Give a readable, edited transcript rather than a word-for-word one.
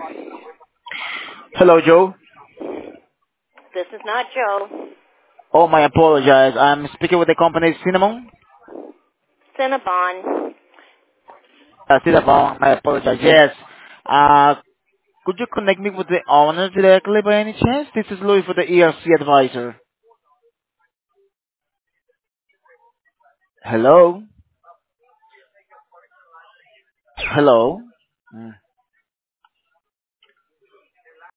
Hello, Joe. This is not Joe. Oh, my apologize. I'm speaking with the company Cinnamon. Cinnabon. Cinnamon, my apologize. Yes. Uh, could you connect me with the owner directly by any chance? This is Louis for the ERC advisor. Hello? Hello?